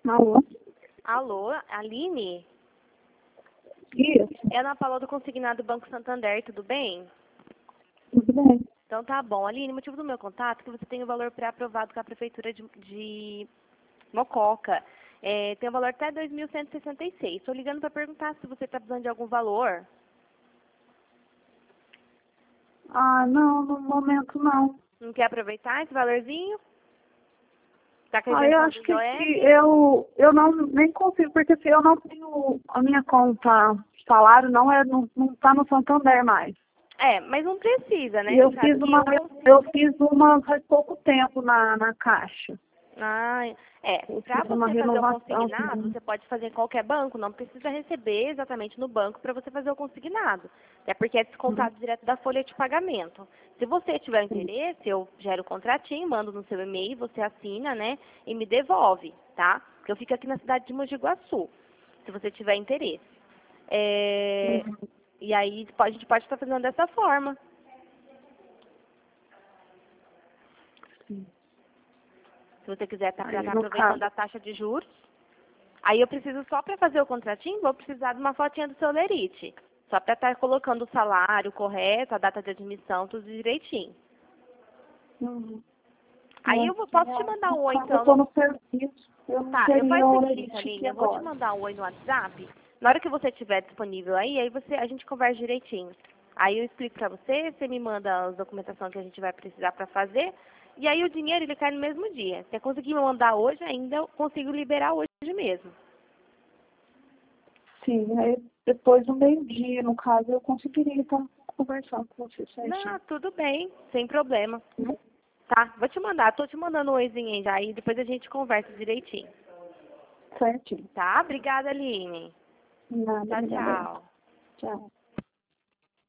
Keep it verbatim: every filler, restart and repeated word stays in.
Alô? Alô, Aline? Isso, É a Ana Paula do Consignado Banco Santander, tudo bem? tudo bem. Então tá bom. Aline, o motivo do meu contato é que você tem o valor pré-aprovado com a Prefeitura de, de Mococa. É, tem o valor até dois mil cento e sessenta e seis. Estou ligando para perguntar se você está precisando de algum valor. Ah, não, no momento não. Não quer aproveitar esse valorzinho? Está com a Ah, eu isenção acho do que, I O que F? eu, eu não nem consigo, porque se eu não tenho a minha conta, salário não é, não, não tá no Santander mais. É, mas não precisa, E né? eu Você sabe fiz que uma, eu consigo. eu fiz uma faz pouco tempo na, na Caixa. Ah, é. Eu Para fiz uma você fazer o renovação. consignado, você pode fazer em qualquer banco, não precisa receber exatamente no banco para você fazer o consignado. Até porque é descontado direto da folha de pagamento. Se você tiver interesse, eu gero o contratinho, mando no seu e-mail, você assina, né, e me devolve, tá? Porque eu fico aqui na cidade de Mogi Guaçu, se você tiver interesse. É, Uhum. e aí pode- a gente pode estar fazendo dessa forma. Sim. Se você quiser estar Aí, no aproveitando caso, a taxa de juros. Aí eu preciso só para fazer o contratinho, vou precisar de uma fotinha do seu lerite. Só para estar colocando o salário correto, a data de admissão, tudo direitinho. uhum. Aí É, eu vou- posso te mandar no um oi, caso, eu então. estou No... no serviço, eu não Tá, eu teria faço o hora seguinte, aqui Aline, eu vou te agora. mandar um oi no WhatsApp. Na hora que você estiver disponível aí, aí você, a gente conversa direitinho. Aí eu explico para você, você me manda a documentação que a gente vai precisar para fazer. E aí o dinheiro, ele cai no mesmo dia. Se eu conseguir me mandar hoje ainda, eu consigo liberar hoje mesmo. Sim, aí depois do meio-dia, no caso, eu conseguiria então conversar com você Não, certinho. tudo bem, sem problema. Né? Tá, vou te mandar, tô te mandando um oizinho aí já, e depois a gente conversa direitinho. Certinho. Tá? Obrigada, Aline. Nada, Tchau, obrigada. tchau. Tchau.